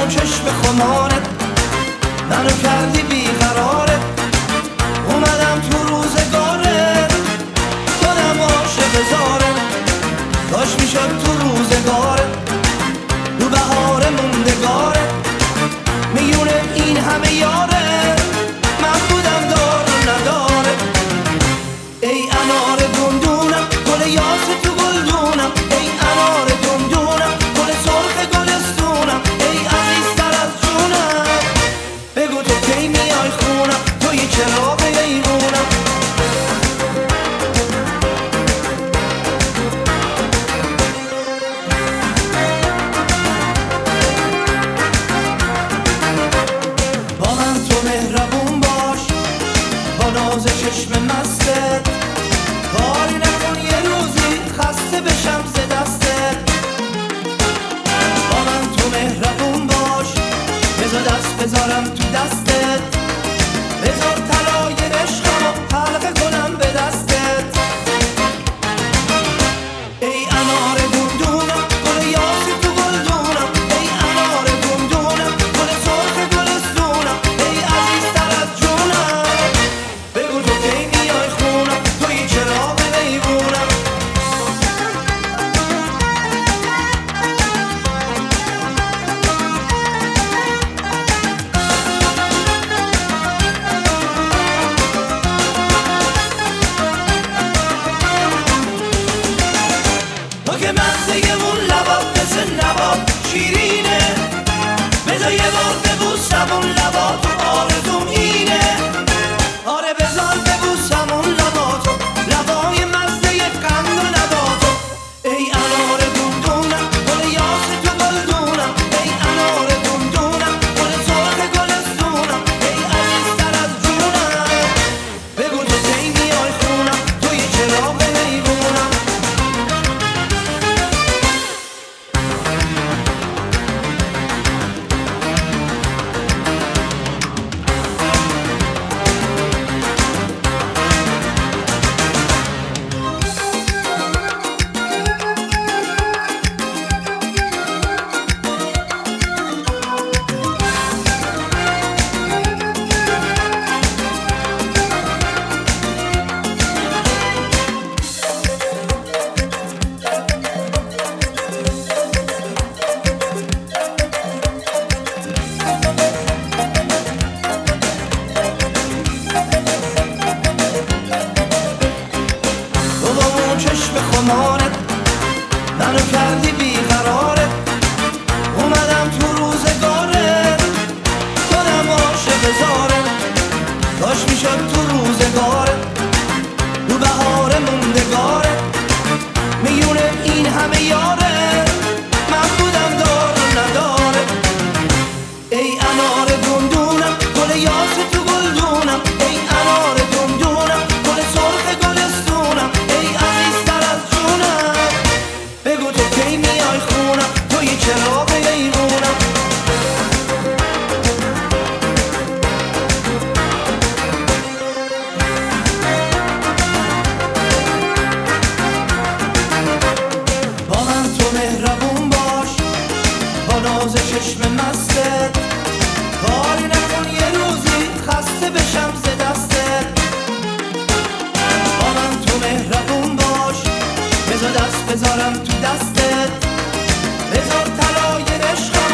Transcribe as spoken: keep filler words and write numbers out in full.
چشم خمارت منو کردی بیقرارت، اومدم تو روزگارت شدم عاشق زارت، کاش میشد تو روزگارت تو بهار موندگارت میونه این همه یارت من بودم دار و ندارت. ای انار گندونم گل یاس تو گلدونم، ای انار گندونم گل سرخ گلستونم، ای عزیزتر از جونم بگو تو کی میای خونم، توی چراغ ایوونم. با من تو مهربون باش با ناز چشم مستت، کاری نکن یه روزی خسته بشم ز دستت. با من تو مهربون باش بذار دست بذارم تو دستت، بذار طلای عشقمو حلقه کنم به دستت. ای انار گندونم گل یاسی تو گلدونم، ای انار گندونم گل سرخ گلستونم، ای عزیزتر از جونم بگو تو کی میای خونم، توی چراغ ایوونم. تو که مغزه اون لبات مثل نبات شیرینه، بذار یه بار ببوسم اون لباتو آرزوم اینه. آره بذار ببوسم اون لباتو لبای مزه قند و نباتو. ای انار گندونم گل یاس تو گلدونم، ای انار گندونم گل سرخ گلستونم، ای عزیزتر از جونم بگو تو کی میای خونم، توی چراغ ایوونم. تو با اون چشم خمارت منو کردی بیقرارت، اومدم تو روزگارت شدم عاشق زارت، کاش میشد تو روزگارت تو بهار موندگارت میونه این همه یارت من بودم دار و ندارت. ای انار گندونم گل یاس تو گلدونم، ای انار گندونم گل سرخ گلستونم، ای عزیزتر از جونم بگو تو کی میای خونم، توی چراغ ایوونم. با من تو مهربون باش با ناز چشم مستت، کاری نکن یه روزی خسته بشم ز دستت. با من تو مهربون باش بذار دست بذارم تو دستت، بذار طلای عشقم